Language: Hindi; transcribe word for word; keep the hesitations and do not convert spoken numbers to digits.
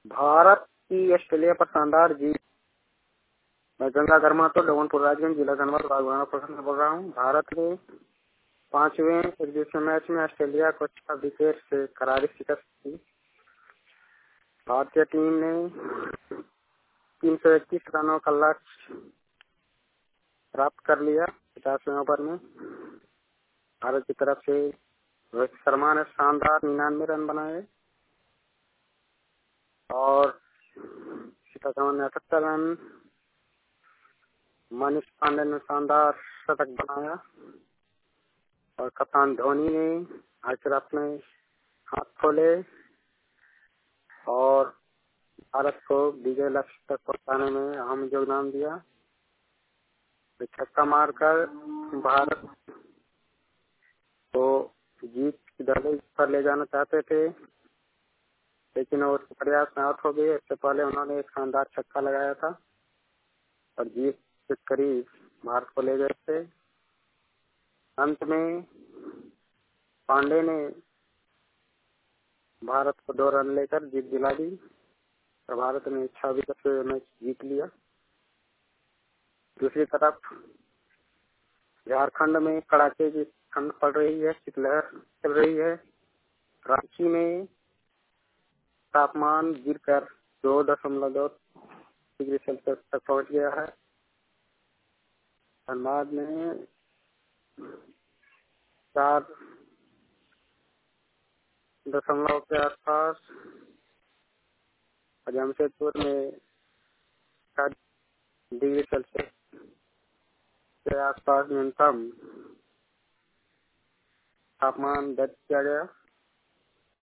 भारत की ऑस्ट्रेलिया पर शानदार जीत। मैं गंगा गर्मा तो डोमनपुर राजगंज जिला धनबाद बागवाना प्रखंड से बोल रहा हूँ। भारत ने पांचवें एक दिवसीय मैच में ऑस्ट्रेलिया को छह विकेट से करारी शिकस्त दी। भारतीय टीम ने तीन सौ इक्कीस रनों का लक्ष्य प्राप्त कर लिया। पचासवें ओवर में भारत की तरफ से रोहित शर्मा ने शानदार निन्यानवे रन बनाए और शिखर धवन ने अठहत्तर रन, मनीष पांडे ने शानदार शतक बनाया और कप्तान धोनी ने आखिर अपने हाथ खोले और भारत को विजय लक्ष्य तक पहुंचाने में अहम योगदान दिया। छक्का मारकर भारत को जीत की दहलीज पर ले जाना चाहते थे, लेकिन वो प्रयास में आउट हो गए। इससे पहले उन्होंने एक शानदार छक्का लगाया था और जीत के करीब भारत को ले गए थे। अंत में पांडे ने भारत को दो रन लेकर जीत दिला दी और भारत ने छह विकेट से मैच जीत लिया। दूसरी तरफ झारखंड में कड़ाके की ठंड पड़ रही है, शीतलहर चल रही है। रांची में तापमान गिरकर दो दशमलव दो डिग्री सेल्सियस तक पहुंच गया है। धनबाद में चार दशमलव के आसपास और जमशेदपुर में चार डिग्री सेल्सियस के आसपास न्यूनतम तापमान दर्ज किया गया।